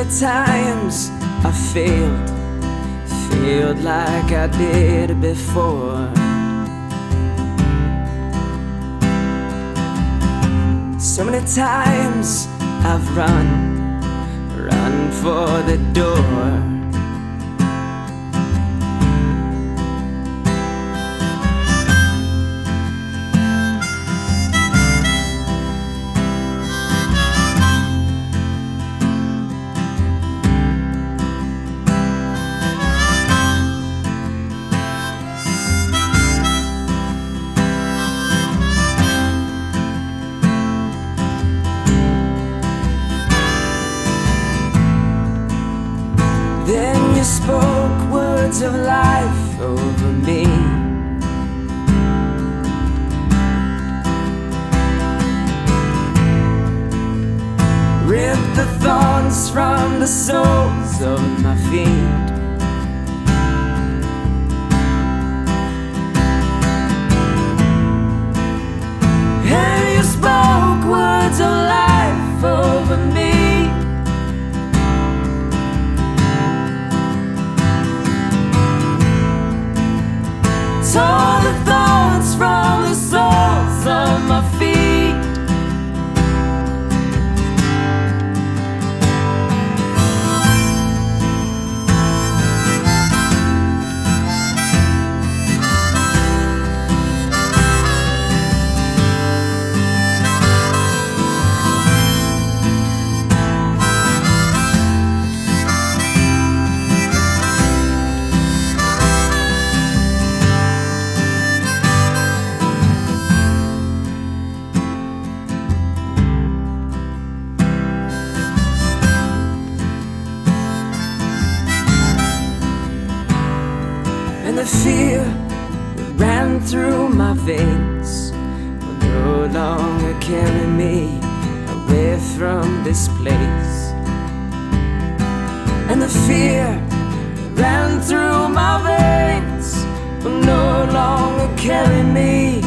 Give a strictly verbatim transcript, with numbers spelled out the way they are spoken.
many times I failed, failed like I did before. So many times I've run, run for the door. Then you spoke words of life over me. Ripped the thorns from the soles of my feet. And you spoke words of life over me. Tore the thorns from the soles of my feet. And the fear that ran through my veins will no longer carry me away from this place. And the fear that ran through my veins will no longer carry me